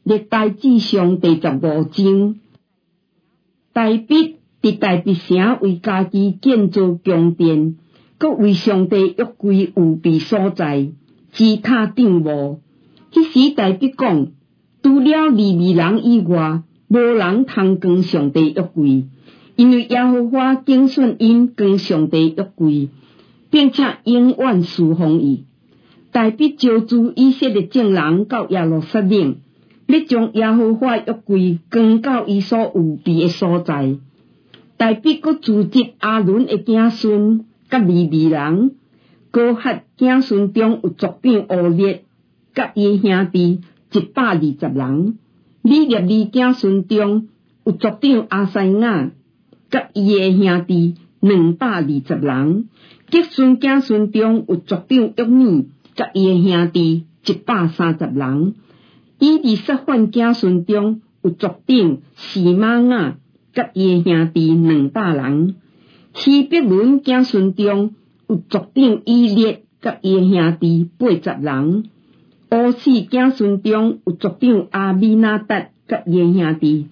历代志上第15章。大卫伫大卫城为家己建造宫殿，阁为上帝约柜有备所在，支塔顶幕。迄时大卫讲，除了利未人以外，无人通扛上帝约柜，因为耶和华拣选因扛上帝约柜，并且永远侍奉伊。大卫招聚以色列众人到耶路撒冷，要将耶和华约柜扛到伊所有备的所在。大卫阁组织亚伦的子孙甲利未人，高哈子孙中有族长乌列，甲伊兄弟120人；利未子孙中有族长阿西亚，甲伊的兄弟220人；结孙子孙中有族长约米，甲伊的兄弟130人；以利撒范子孙中有族长示玛雅，甲伊的兄弟200人；希伯伦子孙中有族长以列，甲伊的兄弟80人；乌士子孙中有族长阿米纳达，甲伊的兄弟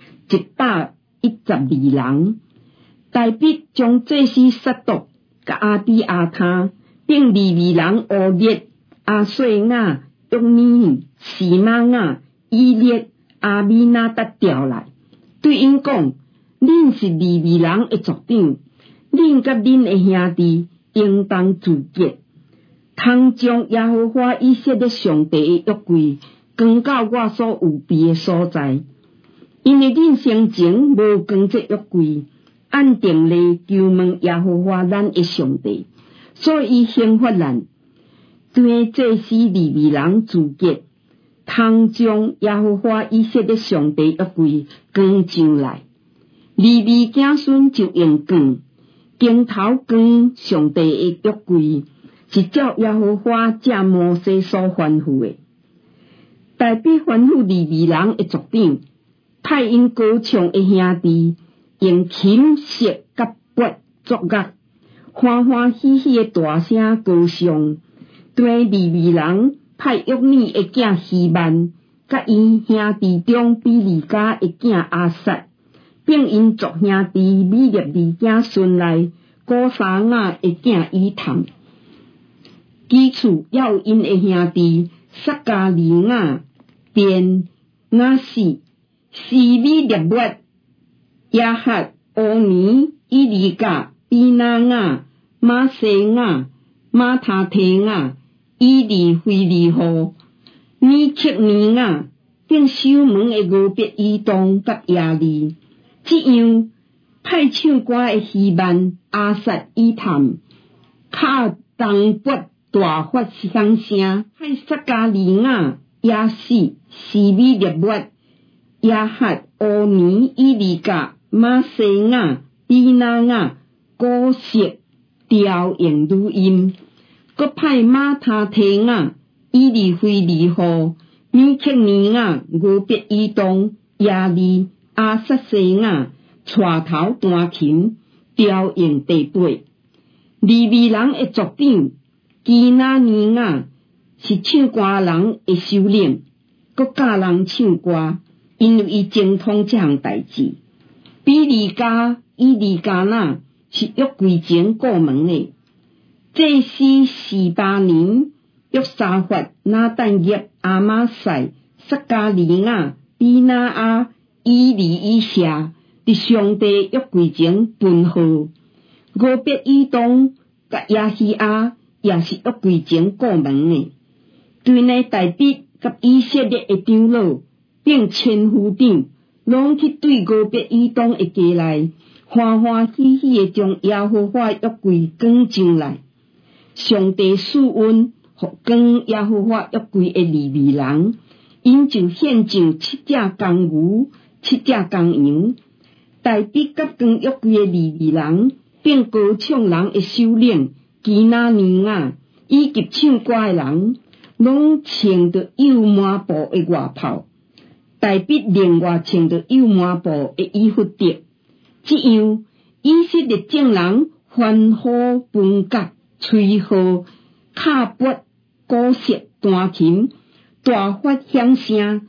112人。大卫将祭司撒督甲阿比亚他，并利未人乌列、阿细亚、约米、示玛雅、以列、阿米纳达调来，对因讲：恁是利未人的族长，恁甲恁的兄弟应当自洁，通将耶和华以色列上帝的约柜扛到我所有备的所在，因为恁先前无扛这约柜，按定例求问耶和华咱的上帝，所以刑罚咱，对祭司利未人自洁，通将耶和华以色列上帝约柜扛上来。利未子孙就用扛，肩头扛上帝的约柜，是照耶和华借摩西所吩咐的。大卫吩咐利未人的族长，派因高唱的兄弟，用琴瑟甲钹作乐，欢欢喜喜的大声高唱。对利未人派约米的囝希曼，甲因兄弟中比利家的囝阿撒，并因族兄弟米列子孙内古沙雅的囝以探，其次要因的兄弟撒加利亚、便雅士、示米列末、亚哈、乌尼、以利甲、比拿雅、马西亚、马他提亚、以利菲利户、米切尼亚，并守门的俄别以东甲亚利。这样派唱歌的希曼、阿撒、以探，卡东北大发响声，派撒加利亚、亚士、示米列末、亚哈、乌尼、以利甲、马西亚、比拿雅、鼓瑟、调用录音，搁派马他提亚、以利菲利户、米切尼亚、俄别以东、亚利、阿撒西亚，带头弹琴，调用第8。利未人的族长基拿尼亚是唱歌人的首领，搁教人唱歌，因为伊精通这项代志。比利家、以利加那是约柜前过门的。祭司18年，约沙法、拿但业、阿玛赛、撒加利亚、比拿阿、以利以下，伫上帝约柜前分号。俄别以东甲亚希亚也是约柜前过门的。对内大卫甲以色列的长老并千夫长，拢去对俄别以东的家内，欢欢喜喜的将耶和华约柜扛上来。上帝赐恩，互扛耶和华约柜的利未人，因就献上7只公牛、7只公羊。大卫甲扛约柜的利未人，并歌唱人的首领基拿尼亚，以及唱歌的人，拢穿着有满布的外袍。大卫另外穿着有满布的以弗得。这样，以色列众人欢呼分角、吹号、敲钹、鼓瑟、弹琴，大发响声，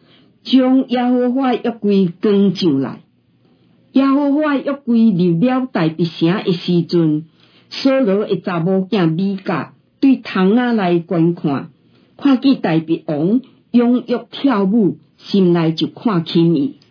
将耶和华约柜扛上来。耶和华约柜入了大必城的时阵，扫罗的查某囝米甲对窗仔来观看，看见大必王踊跃跳舞，心内就看轻伊。